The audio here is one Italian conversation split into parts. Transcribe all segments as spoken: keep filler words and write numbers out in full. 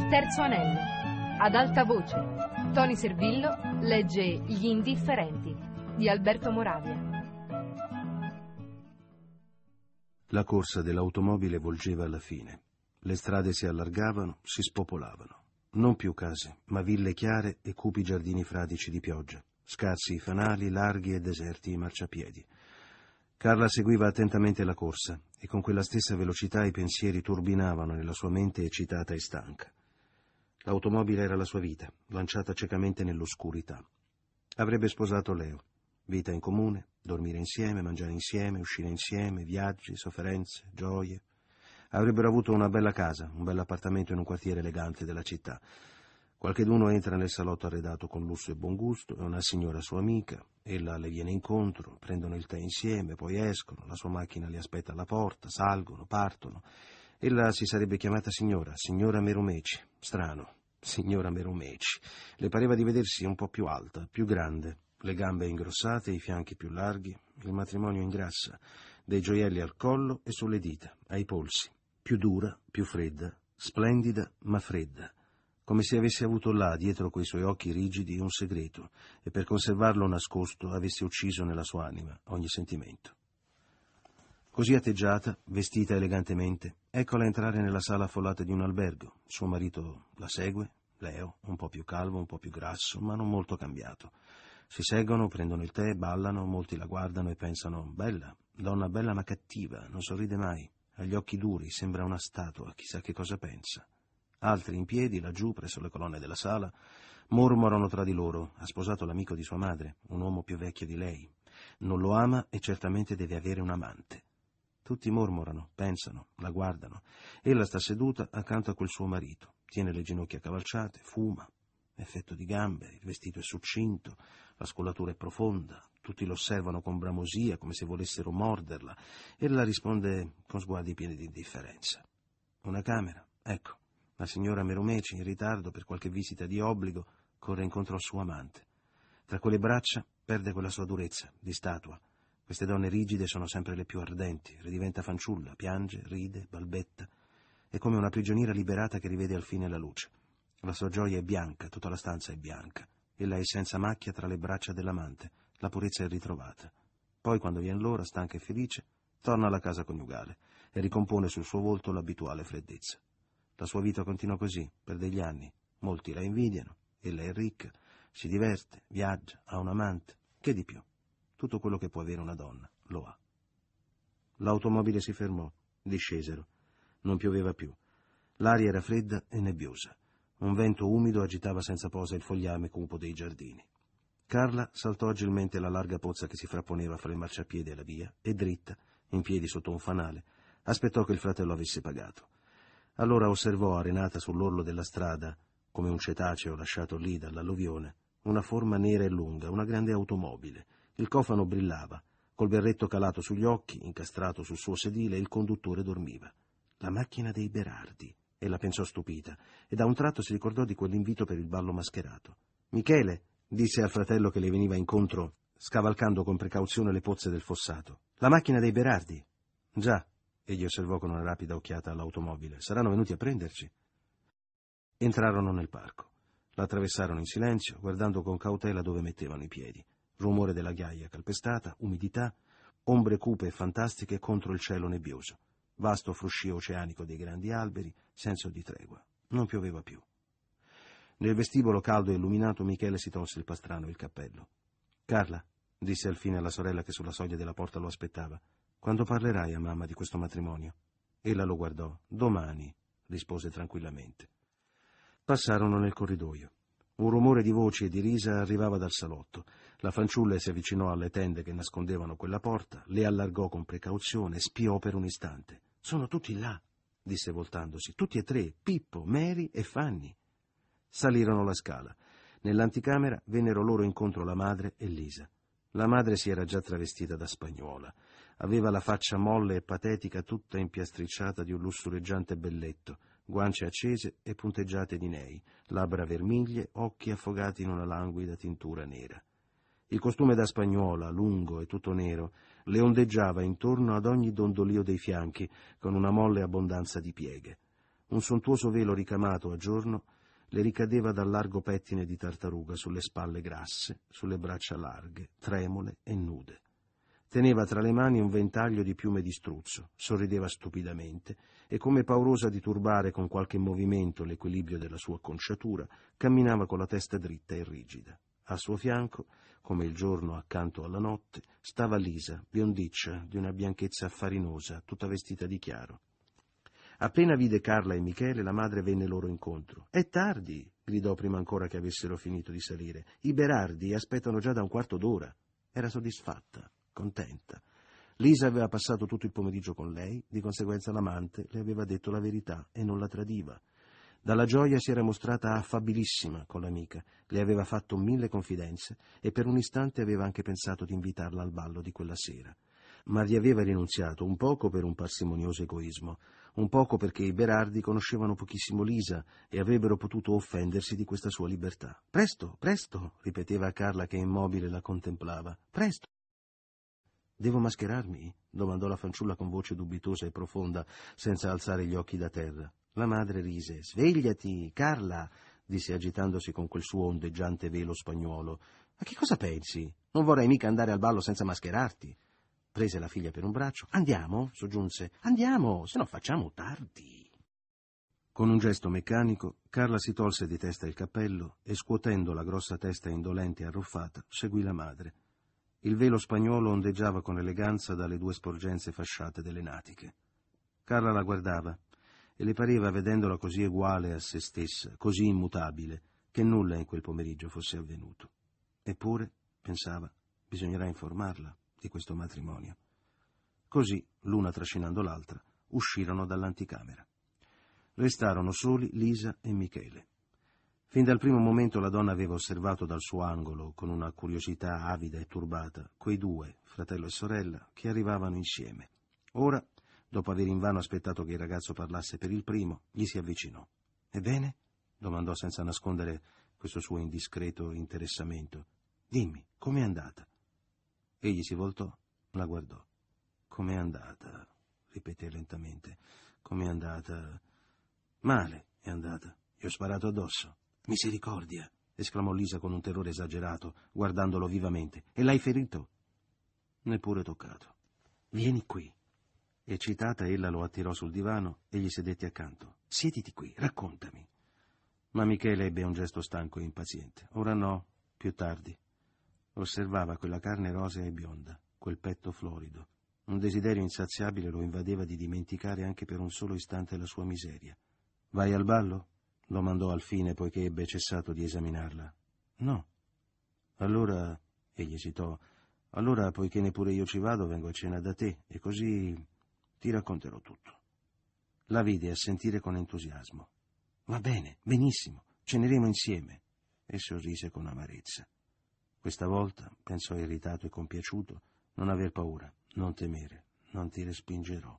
Terzo anello. Ad alta voce. Tony Servillo legge Gli indifferenti di Alberto Moravia. La corsa dell'automobile volgeva alla fine. Le strade si allargavano, si spopolavano. Non più case, ma ville chiare e cupi giardini fradici di pioggia, scarsi i fanali, larghi e deserti i marciapiedi. Carla seguiva attentamente la corsa e con quella stessa velocità i pensieri turbinavano nella sua mente eccitata e stanca. L'automobile era la sua vita, lanciata ciecamente nell'oscurità. Avrebbe sposato Leo. Vita in comune, dormire insieme, mangiare insieme, uscire insieme, viaggi, sofferenze, gioie. Avrebbero avuto una bella casa, un bell'appartamento in un quartiere elegante della città. Qualcheduno entra nel salotto arredato con lusso e buon gusto, è una signora sua amica, ella le viene incontro, prendono il tè insieme, poi escono, la sua macchina li aspetta alla porta, salgono, partono. Ella si sarebbe chiamata signora, signora Merumeci, strano, signora Merumeci. Le pareva di vedersi un po' più alta, più grande, le gambe ingrossate, i fianchi più larghi, il matrimonio ingrassa, dei gioielli al collo e sulle dita, ai polsi, più dura, più fredda, splendida ma fredda. Come se avesse avuto là, dietro quei suoi occhi rigidi, un segreto, e per conservarlo nascosto avesse ucciso nella sua anima ogni sentimento. Così atteggiata, vestita elegantemente, eccola entrare nella sala affollata di un albergo. Suo marito la segue, Leo, un po' più calvo, un po' più grasso, ma non molto cambiato. Si seggono, prendono il tè, ballano, molti la guardano e pensano, bella, donna bella ma cattiva, non sorride mai, ha gli occhi duri, sembra una statua, chissà che cosa pensa. Altri in piedi, laggiù, presso le colonne della sala, mormorano tra di loro. Ha sposato l'amico di sua madre, un uomo più vecchio di lei. Non lo ama e certamente deve avere un amante. Tutti mormorano, pensano, la guardano. Ella sta seduta accanto a quel suo marito. Tiene le ginocchia cavalciate, fuma. Effetto di gambe, il vestito è succinto, la scollatura è profonda. Tutti lo osservano con bramosia, come se volessero morderla. Ella risponde con sguardi pieni di indifferenza. Una camera, ecco. La signora Merumeci, in ritardo per qualche visita di obbligo, corre incontro al suo amante. Tra quelle braccia perde quella sua durezza, di statua. Queste donne rigide sono sempre le più ardenti, ridiventa fanciulla, piange, ride, balbetta. È come una prigioniera liberata che rivede al fine la luce. La sua gioia è bianca, tutta la stanza è bianca. Ella è senza macchia tra le braccia dell'amante, la purezza è ritrovata. Poi, quando vien l'ora, stanca e felice, torna alla casa coniugale e ricompone sul suo volto l'abituale freddezza. La sua vita continua così, per degli anni. Molti la invidiano, ella è ricca, si diverte, viaggia, ha un amante. Che di più? Tutto quello che può avere una donna, lo ha. L'automobile si fermò, discesero. Non pioveva più. L'aria era fredda e nebbiosa. Un vento umido agitava senza posa il fogliame cupo dei giardini. Carla saltò agilmente la larga pozza che si frapponeva fra il marciapiede e la via e dritta, in piedi sotto un fanale, aspettò che il fratello avesse pagato. Allora osservò, arenata sull'orlo della strada, come un cetaceo lasciato lì dall'alluvione, una forma nera e lunga, una grande automobile. Il cofano brillava, col berretto calato sugli occhi, incastrato sul suo sedile, il conduttore dormiva. La macchina dei Berardi, ella pensò stupita, e da un tratto si ricordò di quell'invito per il ballo mascherato. «Michele», disse al fratello che le veniva incontro, scavalcando con precauzione le pozze del fossato. «La macchina dei Berardi?» «Già», egli osservò con una rapida occhiata all'automobile. «Saranno venuti a prenderci». Entrarono nel parco. La attraversarono in silenzio, guardando con cautela dove mettevano i piedi. Rumore della ghiaia calpestata, umidità, ombre cupe e fantastiche contro il cielo nebbioso. Vasto fruscio oceanico dei grandi alberi, senso di tregua. Non pioveva più. Nel vestibolo caldo e illuminato Michele si tolse il pastrano e il cappello. «Carla», disse alfine alla sorella che sulla soglia della porta lo aspettava, «quando parlerai a mamma di questo matrimonio?» Ella lo guardò. «Domani», rispose tranquillamente. Passarono nel corridoio. Un rumore di voci e di risa arrivava dal salotto. La fanciulla si avvicinò alle tende che nascondevano quella porta, le allargò con precauzione, spiò per un istante. «Sono tutti là», disse voltandosi, «tutti e tre, Pippo, Mary e Fanny». Salirono la scala. Nell'anticamera vennero loro incontro la madre e Lisa. La madre si era già travestita da spagnuola. Aveva la faccia molle e patetica, tutta impiastricciata di un lussureggiante belletto, guance accese e punteggiate di nei, labbra vermiglie, occhi affogati in una languida tintura nera. Il costume da spagnuola, lungo e tutto nero, le ondeggiava intorno ad ogni dondolio dei fianchi, con una molle abbondanza di pieghe. Un sontuoso velo ricamato a giorno le ricadeva dal largo pettine di tartaruga sulle spalle grasse, sulle braccia larghe, tremule e nude. Teneva tra le mani un ventaglio di piume di struzzo, sorrideva stupidamente e, come paurosa di turbare con qualche movimento l'equilibrio della sua acconciatura, camminava con la testa dritta e rigida. Al suo fianco, come il giorno accanto alla notte, stava Lisa, biondiccia, di una bianchezza farinosa, tutta vestita di chiaro. Appena vide Carla e Michele, la madre venne loro incontro. «È tardi!» gridò prima ancora che avessero finito di salire. «I Berardi aspettano già da un quarto d'ora». Era soddisfatta, contenta. Lisa aveva passato tutto il pomeriggio con lei, di conseguenza l'amante le aveva detto la verità e non la tradiva. Dalla gioia si era mostrata affabilissima con l'amica, le aveva fatto mille confidenze e per un istante aveva anche pensato di invitarla al ballo di quella sera. Ma vi aveva rinunziato, un poco per un parsimonioso egoismo, un poco perché i Berardi conoscevano pochissimo Lisa e avrebbero potuto offendersi di questa sua libertà. «Presto, presto!» ripeteva Carla che immobile la contemplava. «Presto!» «Devo mascherarmi?» domandò la fanciulla con voce dubitosa e profonda, senza alzare gli occhi da terra. La madre rise. «Svegliati, Carla!» disse agitandosi con quel suo ondeggiante velo spagnuolo. «A che cosa pensi? Non vorrei mica andare al ballo senza mascherarti!» Prese la figlia per un braccio. «Andiamo?» soggiunse. «Andiamo, se no facciamo tardi!» Con un gesto meccanico, Carla si tolse di testa il cappello e, scuotendo la grossa testa indolente e arruffata, seguì la madre. Il velo spagnolo ondeggiava con eleganza dalle due sporgenze fasciate delle natiche. Carla la guardava e le pareva, vedendola così uguale a se stessa, così immutabile, che nulla in quel pomeriggio fosse avvenuto. Eppure, pensava, bisognerà informarla di questo matrimonio. Così, l'una trascinando l'altra, uscirono dall'anticamera. Restarono soli Lisa e Michele. Fin dal primo momento la donna aveva osservato dal suo angolo, con una curiosità avida e turbata, quei due, fratello e sorella, che arrivavano insieme. Ora, dopo aver invano aspettato che il ragazzo parlasse per il primo, gli si avvicinò. «Ebbene?» domandò senza nascondere questo suo indiscreto interessamento. «Dimmi, com'è andata?» Egli si voltò, la guardò. «Com'è andata?» ripeté lentamente. «Com'è andata?» «Male è andata. Gli ho sparato addosso». «Misericordia!» esclamò Lisa con un terrore esagerato, guardandolo vivamente. «E l'hai ferito?» «Neppure toccato». «Vieni qui». Eccitata, ella lo attirò sul divano e gli sedette accanto. «Siediti qui, raccontami». Ma Michele ebbe un gesto stanco e impaziente. «Ora no, più tardi». Osservava quella carne rosea e bionda, quel petto florido. Un desiderio insaziabile lo invadeva di dimenticare anche per un solo istante la sua miseria. «Vai al ballo?» domandò al fine, poiché ebbe cessato di esaminarla. «No». «Allora», egli esitò, «allora, poiché neppure io ci vado, vengo a cena da te, e così ti racconterò tutto». La vide assentire con entusiasmo. «Va bene, benissimo, ceneremo insieme», e sorrise con amarezza. Questa volta, pensò irritato e compiaciuto, non aver paura, non temere, non ti respingerò.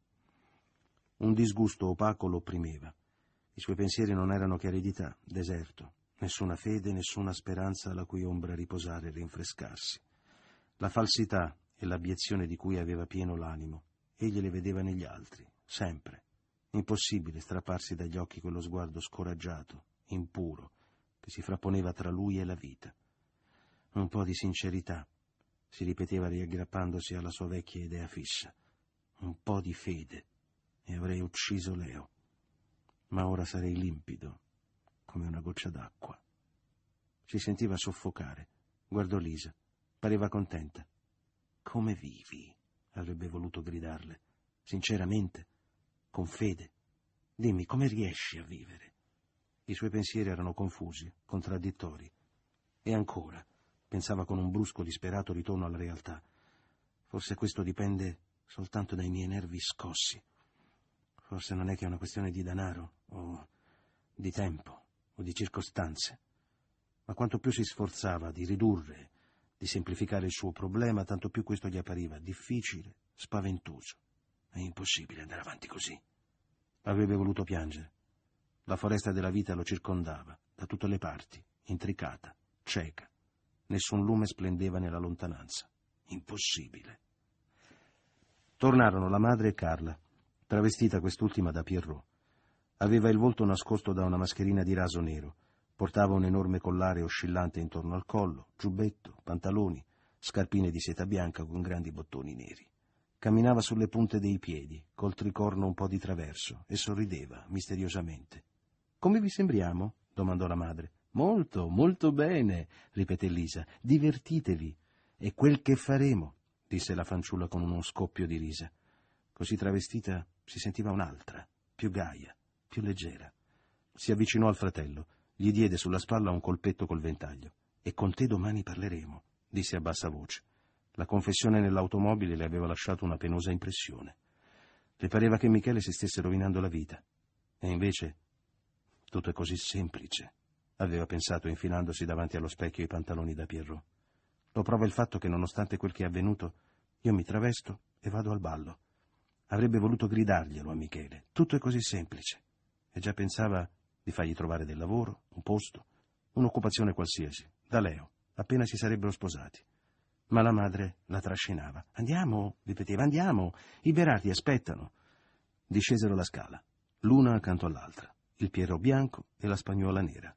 Un disgusto opaco lo opprimeva. I suoi pensieri non erano che aridità, deserto, nessuna fede, nessuna speranza alla cui ombra riposare e rinfrescarsi. La falsità e l'abiezione di cui aveva pieno l'animo, egli le vedeva negli altri, sempre. Impossibile strapparsi dagli occhi quello sguardo scoraggiato, impuro, che si frapponeva tra lui e la vita. Un po' di sincerità, si ripeteva riaggrappandosi alla sua vecchia idea fissa. Un po' di fede, e avrei ucciso Leo. Ma ora sarei limpido, come una goccia d'acqua. Si sentiva soffocare. Guardò Lisa. Pareva contenta. «Come vivi?» avrebbe voluto gridarle. «Sinceramente? Con fede? Dimmi, come riesci a vivere?» I suoi pensieri erano confusi, contraddittori. E ancora, pensava con un brusco, disperato ritorno alla realtà. Forse questo dipende soltanto dai miei nervi scossi. Forse non è che è una questione di denaro, o di tempo, o di circostanze. Ma quanto più si sforzava di ridurre, di semplificare il suo problema, tanto più questo gli appariva difficile, spaventoso. È impossibile andare avanti così. Avrebbe voluto piangere. La foresta della vita lo circondava, da tutte le parti, intricata, cieca. Nessun lume splendeva nella lontananza. Impossibile. Tornarono la madre e Carla, travestita quest'ultima da Pierrot. Aveva il volto nascosto da una mascherina di raso nero. Portava un enorme collare oscillante intorno al collo, giubbetto, pantaloni, scarpine di seta bianca con grandi bottoni neri. Camminava sulle punte dei piedi, col tricorno un po' di traverso, e sorrideva misteriosamente. «Come vi sembriamo?» domandò la madre. «Molto, molto bene», ripeté Lisa. «Divertitevi». «È quel che faremo», disse la fanciulla con uno scoppio di risa. Così travestita si sentiva un'altra, più gaia, più leggera. Si avvicinò al fratello, gli diede sulla spalla un colpetto col ventaglio. «E con te domani parleremo», disse a bassa voce. La confessione nell'automobile le aveva lasciato una penosa impressione. Le pareva che Michele si stesse rovinando la vita. E invece tutto è così semplice, aveva pensato infilandosi davanti allo specchio i pantaloni da Pierrot. Lo prova il fatto che, nonostante quel che è avvenuto, io mi travesto e vado al ballo. Avrebbe voluto gridarglielo a Michele. Tutto è così semplice. E già pensava di fargli trovare del lavoro, un posto, un'occupazione qualsiasi, da Leo, appena si sarebbero sposati. Ma la madre la trascinava. «Andiamo», ripeteva, «andiamo, i Berardi aspettano». Discesero la scala, l'una accanto all'altra, il Pierrot bianco e la spagnuola nera.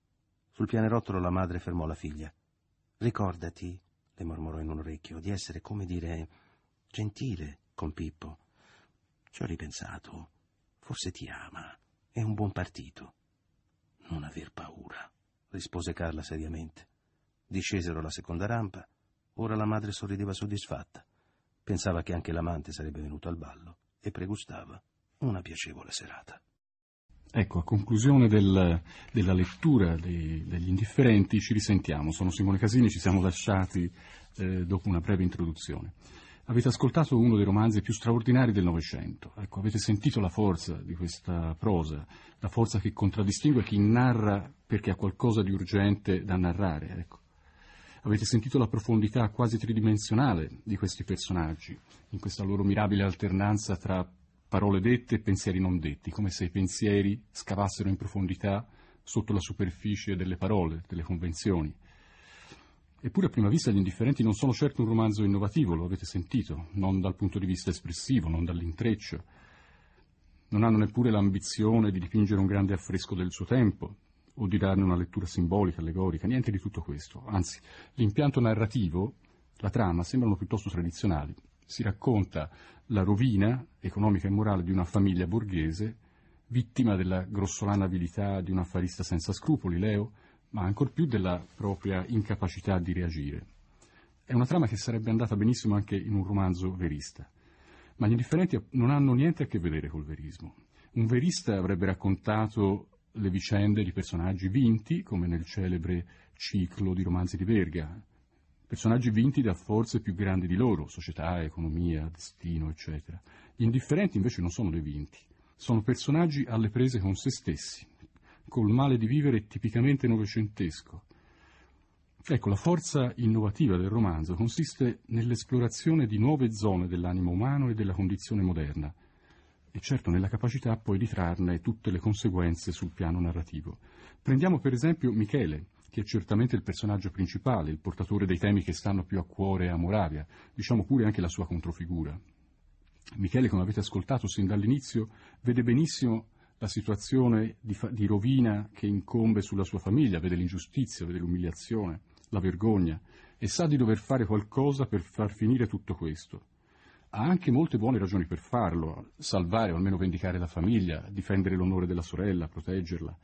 Sul pianerottolo la madre fermò la figlia. «Ricordati», le mormorò in un orecchio, «di essere, come dire, gentile con Pippo. Ci ho ripensato. Forse ti ama. È un buon partito». «Non aver paura», rispose Carla seriamente. Discesero la seconda rampa. Ora la madre sorrideva soddisfatta. Pensava che anche l'amante sarebbe venuto al ballo e pregustava una piacevole serata. Ecco, a conclusione del, della lettura dei, degli Indifferenti ci risentiamo. Sono Simone Casini, ci siamo lasciati eh, dopo una breve introduzione. Avete ascoltato uno dei romanzi più straordinari del Novecento. Ecco, avete sentito la forza di questa prosa, la forza che contraddistingue chi narra perché ha qualcosa di urgente da narrare, ecco. Avete sentito la profondità quasi tridimensionale di questi personaggi, in questa loro mirabile alternanza tra parole dette e pensieri non detti, come se i pensieri scavassero in profondità sotto la superficie delle parole, delle convenzioni. Eppure a prima vista Gli Indifferenti non sono certo un romanzo innovativo, lo avete sentito, non dal punto di vista espressivo, non dall'intreccio. Non hanno neppure l'ambizione di dipingere un grande affresco del suo tempo, o di darne una lettura simbolica, allegorica, niente di tutto questo. Anzi, l'impianto narrativo, la trama, sembrano piuttosto tradizionali. Si racconta la rovina economica e morale di una famiglia borghese, vittima della grossolana avidità di un affarista senza scrupoli, Leo, ma ancor più della propria incapacità di reagire. È una trama che sarebbe andata benissimo anche in un romanzo verista. Ma Gli Indifferenti non hanno niente a che vedere col verismo. Un verista avrebbe raccontato le vicende di personaggi vinti, come nel celebre ciclo di romanzi di Verga, personaggi vinti da forze più grandi di loro, società, economia, destino, eccetera. Gli Indifferenti invece non sono dei vinti, sono personaggi alle prese con se stessi, col male di vivere tipicamente novecentesco. Ecco, la forza innovativa del romanzo consiste nell'esplorazione di nuove zone dell'animo umano e della condizione moderna, e certo nella capacità poi di trarne tutte le conseguenze sul piano narrativo. Prendiamo per esempio Michele, che è certamente il personaggio principale, il portatore dei temi che stanno più a cuore a Moravia, diciamo pure anche la sua controfigura. Michele, come avete ascoltato sin dall'inizio, vede benissimo la situazione di, fa- di rovina che incombe sulla sua famiglia, vede l'ingiustizia, vede l'umiliazione, la vergogna, e sa di dover fare qualcosa per far finire tutto questo. Ha anche molte buone ragioni per farlo, salvare o almeno vendicare la famiglia, difendere l'onore della sorella, proteggerla.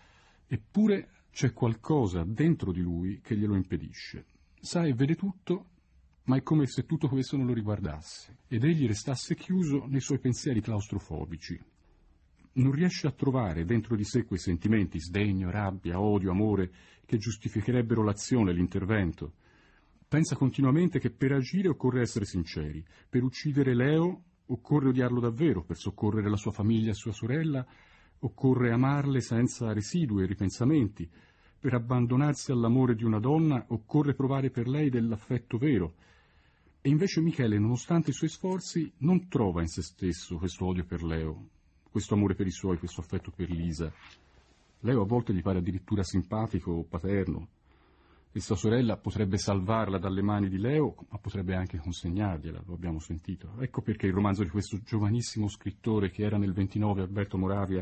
Eppure c'è qualcosa dentro di lui che glielo impedisce. Sa e vede tutto, ma è come se tutto questo non lo riguardasse, ed egli restasse chiuso nei suoi pensieri claustrofobici. Non riesce a trovare dentro di sé quei sentimenti, sdegno, rabbia, odio, amore, che giustificherebbero l'azione, l'intervento. Pensa continuamente che per agire occorre essere sinceri, per uccidere Leo occorre odiarlo davvero, per soccorrere la sua famiglia e sua sorella occorre amarle senza residui e ripensamenti, per abbandonarsi all'amore di una donna occorre provare per lei dell'affetto vero. E invece Michele, nonostante i suoi sforzi, non trova in se stesso questo odio per Leo, questo amore per i suoi, questo affetto per Lisa. Leo a volte gli pare addirittura simpatico o paterno. E sua sorella potrebbe salvarla dalle mani di Leo, ma potrebbe anche consegnargliela, lo abbiamo sentito. Ecco perché il romanzo di questo giovanissimo scrittore, che era nel ventinove, Alberto Moravia,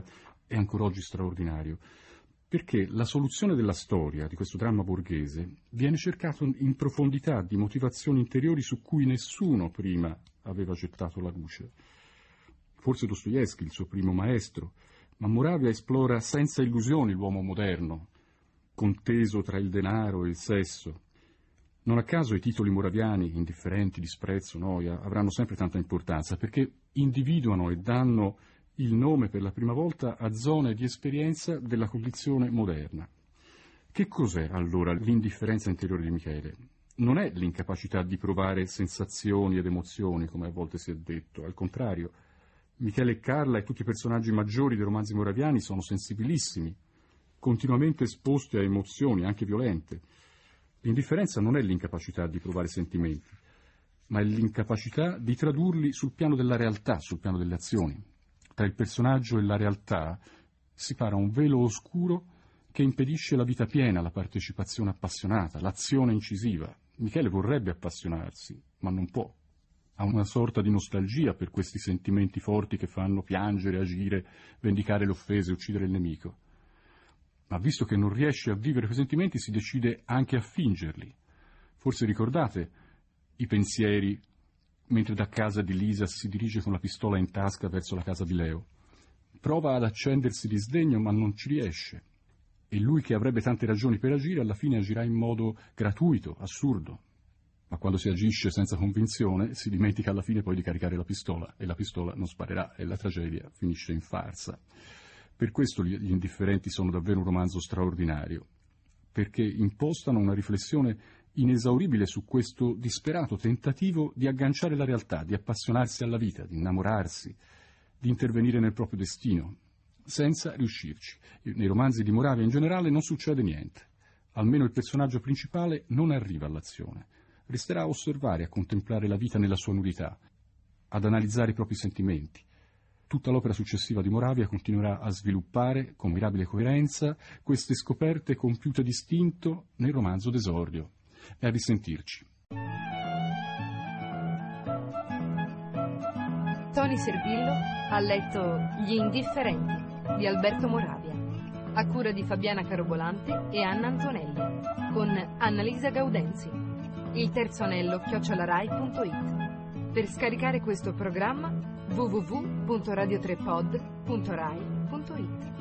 è ancora oggi straordinario, perché la soluzione della storia, di questo dramma borghese, viene cercata in profondità di motivazioni interiori su cui nessuno prima aveva gettato la luce. Forse Dostoevskij, il suo primo maestro, ma Moravia esplora senza illusioni l'uomo moderno, conteso tra il denaro e il sesso. Non a caso i titoli moraviani, indifferenti, disprezzo, noia, avranno sempre tanta importanza, perché individuano e danno il nome per la prima volta a zone di esperienza della condizione moderna. Che cos'è allora l'indifferenza interiore di Michele? Non è l'incapacità di provare sensazioni ed emozioni, come a volte si è detto, al contrario. Michele e Carla e tutti i personaggi maggiori dei romanzi moraviani sono sensibilissimi, continuamente esposti a emozioni, anche violente. L'indifferenza non è l'incapacità di provare sentimenti, ma è l'incapacità di tradurli sul piano della realtà, sul piano delle azioni. Tra il personaggio e la realtà si para un velo oscuro che impedisce la vita piena, la partecipazione appassionata, l'azione incisiva. Michele vorrebbe appassionarsi, ma non può. Ha una sorta di nostalgia per questi sentimenti forti che fanno piangere, agire, vendicare le offese, uccidere il nemico. Ma visto che non riesce a vivere quei sentimenti, si decide anche a fingerli. Forse ricordate i pensieri mentre da casa di Lisa si dirige con la pistola in tasca verso la casa di Leo. Prova ad accendersi di sdegno, ma non ci riesce. E lui, che avrebbe tante ragioni per agire, alla fine agirà in modo gratuito, assurdo. Ma quando si agisce senza convinzione, si dimentica alla fine poi di caricare la pistola, e la pistola non sparerà, e la tragedia finisce in farsa. Per questo Gli indifferenti sono davvero un romanzo straordinario, perché impostano una riflessione inesauribile su questo disperato tentativo di agganciare la realtà, di appassionarsi alla vita, di innamorarsi, di intervenire nel proprio destino, senza riuscirci. Nei romanzi di Moravia in generale non succede niente, almeno il personaggio principale non arriva all'azione, resterà a osservare, a contemplare la vita nella sua nudità, ad analizzare i propri sentimenti. Tutta l'opera successiva di Moravia continuerà a sviluppare, con mirabile coerenza, queste scoperte compiute distinto nel romanzo d'esordio. E a risentirci. Toni Servillo ha letto Gli indifferenti di Alberto Moravia, a cura di Fabiana Carobolante e Anna Antonelli, con Annalisa Gaudenzi. Il terzo anello chiocciolarai punto it. Per scaricare questo programma w w w punto radio tre pod punto rai punto it.